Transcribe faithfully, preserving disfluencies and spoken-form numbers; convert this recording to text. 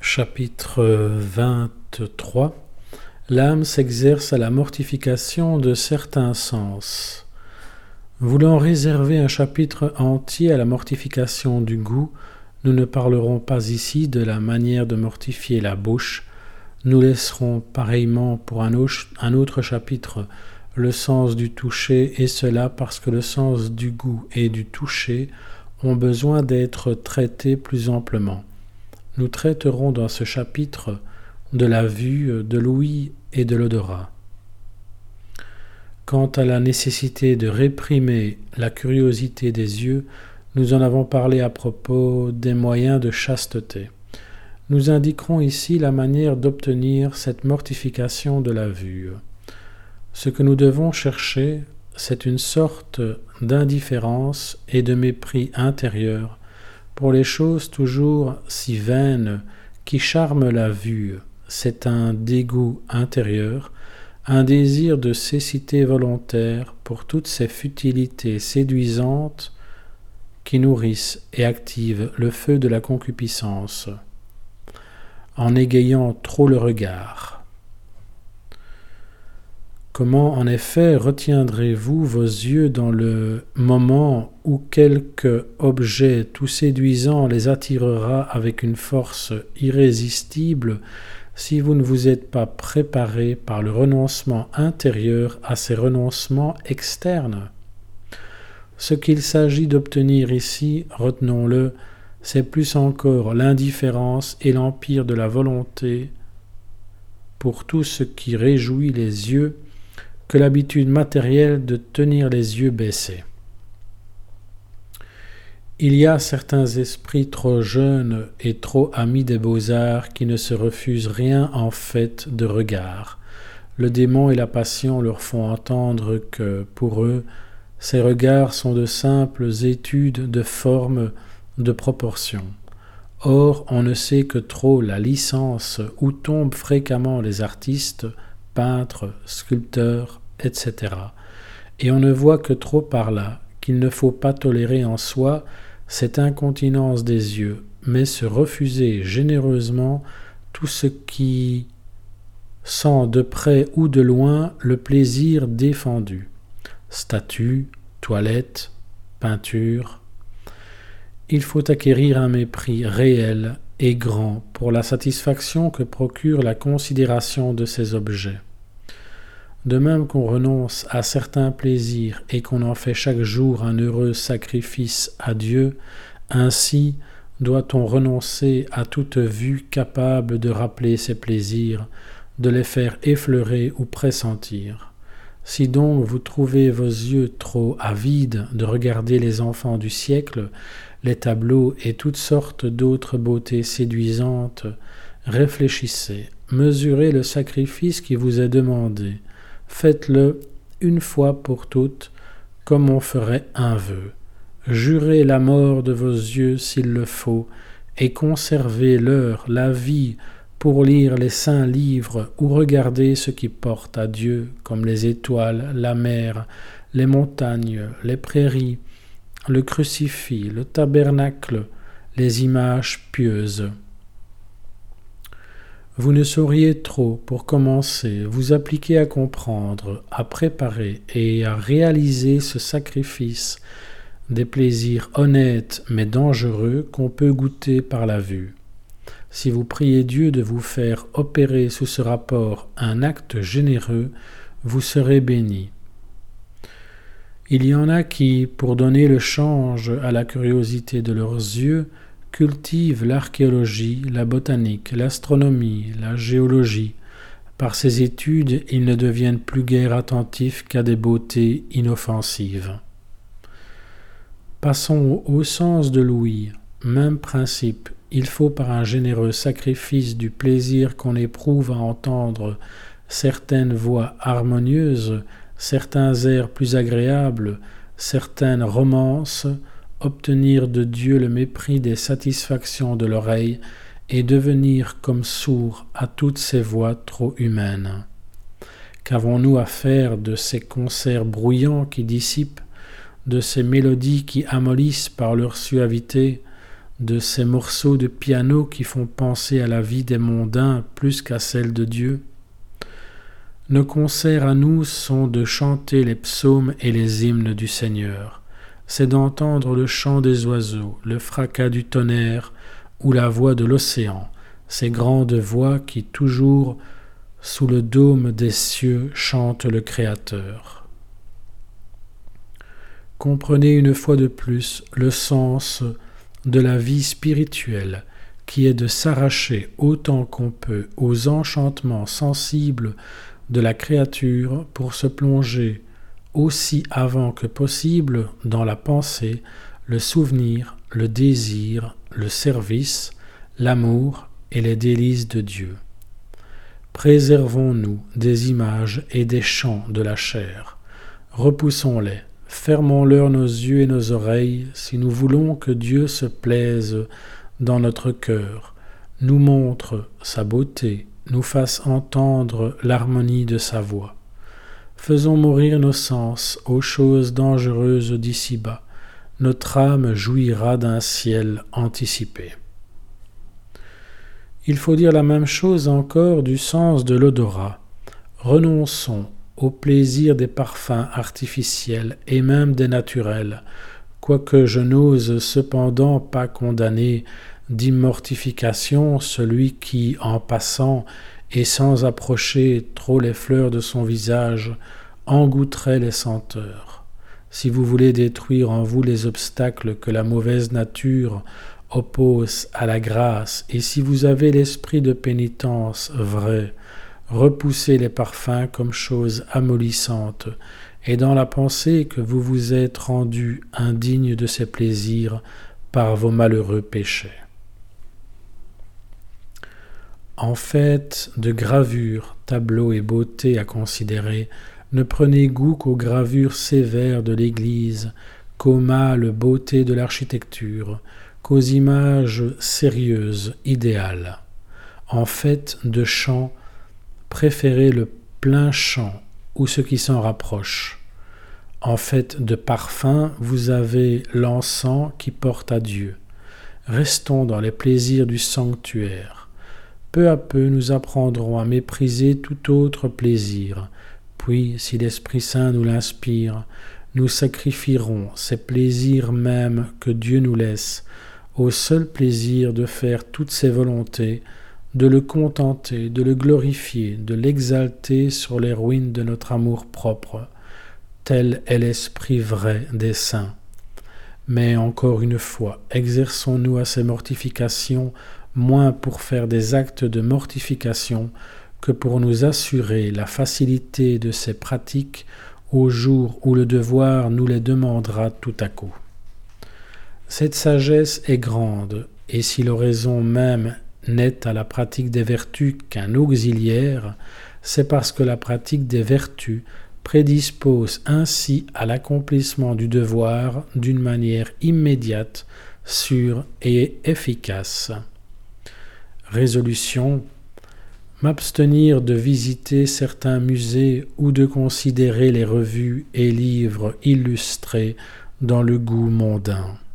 Chapitre vingt-trois. L'âme s'exerce à la mortification de certains sens. Voulant réserver un chapitre entier à la mortification du goût, nous ne parlerons pas ici de la manière de mortifier la bouche. Nous laisserons pareillement pour un autre chapitre le sens du toucher, et cela parce que le sens du goût et du toucher ont besoin d'être traités plus amplement. Nous traiterons dans ce chapitre de la vue, de l'ouïe et de l'odorat. Quant à la nécessité de réprimer la curiosité des yeux, nous en avons parlé à propos des moyens de chasteté. Nous indiquerons ici la manière d'obtenir cette mortification de la vue. Ce que nous devons chercher, c'est une sorte d'indifférence et de mépris intérieur pour les choses toujours si vaines qui charment la vue. C'est un dégoût intérieur, un désir de cécité volontaire pour toutes ces futilités séduisantes qui nourrissent et activent le feu de la concupiscence, en égayant trop le regard. Comment en effet retiendrez-vous vos yeux dans le moment où quelque objet tout séduisant les attirera avec une force irrésistible si vous ne vous êtes pas préparé par le renoncement intérieur à ces renoncements externes? Ce qu'il s'agit d'obtenir ici, retenons-le, c'est plus encore l'indifférence et l'empire de la volonté pour tout ce qui réjouit les yeux que l'habitude matérielle de tenir les yeux baissés. Il y a certains esprits trop jeunes et trop amis des beaux-arts qui ne se refusent rien en fait de regard. Le démon et la passion leur font entendre que, pour eux, ces regards sont de simples études de forme, de proportion. Or, on ne sait que trop la licence où tombent fréquemment les artistes, peintres, sculpteurs, et cetera. Et on ne voit que trop par là qu'il ne faut pas tolérer en soi cette incontinence des yeux, mais se refuser généreusement tout ce qui sent de près ou de loin le plaisir défendu. Statues, toilettes, peintures. Il faut acquérir un mépris réel et grand pour la satisfaction que procure la considération de ces objets. De même qu'on renonce à certains plaisirs et qu'on en fait chaque jour un heureux sacrifice à Dieu, ainsi doit-on renoncer à toute vue capable de rappeler ces plaisirs, de les faire effleurer ou pressentir. Si donc vous trouvez vos yeux trop avides de regarder les enfants du siècle, les tableaux et toutes sortes d'autres beautés séduisantes, réfléchissez, mesurez le sacrifice qui vous est demandé. Faites-le une fois pour toutes, comme on ferait un vœu. Jurez la mort de vos yeux s'il le faut, et conservez-leur la vie pour lire les saints livres ou regarder ce qui porte à Dieu, comme les étoiles, la mer, les montagnes, les prairies, le crucifix, le tabernacle, les images pieuses. Vous ne sauriez trop, pour commencer, vous appliquer à comprendre, à préparer et à réaliser ce sacrifice des plaisirs honnêtes mais dangereux qu'on peut goûter par la vue. Si vous priez Dieu de vous faire opérer sous ce rapport un acte généreux, vous serez béni. Il y en a qui, pour donner le change à la curiosité de leurs yeux, cultivent l'archéologie, la botanique, l'astronomie, la géologie. Par ces études, ils ne deviennent plus guère attentifs qu'à des beautés inoffensives. Passons au sens de l'ouïe. Même principe, il faut par un généreux sacrifice du plaisir qu'on éprouve à entendre certaines voix harmonieuses, certains airs plus agréables, certaines romances, obtenir de Dieu le mépris des satisfactions de l'oreille et devenir comme sourds à toutes ces voix trop humaines. Qu'avons-nous à faire de ces concerts bruyants qui dissipent, de ces mélodies qui amollissent par leur suavité, de ces morceaux de piano qui font penser à la vie des mondains plus qu'à celle de Dieu. Nos concerts à nous sont de chanter les psaumes et les hymnes du Seigneur. C'est d'entendre le chant des oiseaux, le fracas du tonnerre ou la voix de l'océan, ces grandes voix qui toujours, sous le dôme des cieux, chantent le Créateur. Comprenez une fois de plus le sens de la vie spirituelle, qui est de s'arracher autant qu'on peut aux enchantements sensibles de la créature pour se plonger aussi avant que possible dans la pensée, le souvenir, le désir, le service, l'amour et les délices de Dieu. Préservons-nous des images et des chants de la chair. Repoussons-les, fermons-leur nos yeux et nos oreilles si nous voulons que Dieu se plaise dans notre cœur, nous montre sa beauté, nous fasse entendre l'harmonie de sa voix. Faisons mourir nos sens aux choses dangereuses d'ici-bas. Notre âme jouira d'un ciel anticipé. Il faut dire la même chose encore du sens de l'odorat. Renonçons au plaisir des parfums artificiels et même des naturels, quoique je n'ose cependant pas condamner d'immortification celui qui, en passant et sans approcher trop les fleurs de son visage, en goûterait les senteurs. Si vous voulez détruire en vous les obstacles que la mauvaise nature oppose à la grâce, et si vous avez l'esprit de pénitence vrai, repoussez les parfums comme choses amollissantes, et dans la pensée que vous vous êtes rendu indigne de ces plaisirs par vos malheureux péchés. En fait de gravures, tableaux et beautés à considérer, ne prenez goût qu'aux gravures sévères de l'Église, qu'aux mâles beautés de l'architecture, qu'aux images sérieuses, idéales. En fait de chant, préférez le plein chant ou ce qui s'en rapproche. En fait de parfum, vous avez l'encens qui porte à Dieu. Restons dans les plaisirs du sanctuaire. Peu à peu, nous apprendrons à mépriser tout autre plaisir. Puis, si l'Esprit Saint nous l'inspire, nous sacrifierons ces plaisirs mêmes que Dieu nous laisse au seul plaisir de faire toutes ses volontés, de le contenter, de le glorifier, de l'exalter sur les ruines de notre amour-propre. Tel est l'esprit vrai des saints. Mais encore une fois, exerçons-nous à ces mortifications moins pour faire des actes de mortification que pour nous assurer la facilité de ces pratiques au jour où le devoir nous les demandera tout à coup. Cette sagesse est grande, et si l'oraison même n'est à la pratique des vertus qu'un auxiliaire, c'est parce que la pratique des vertus prédispose ainsi à l'accomplissement du devoir d'une manière immédiate, sûre et efficace. Résolution: m'abstenir de visiter certains musées ou de considérer les revues et livres illustrés dans le goût mondain.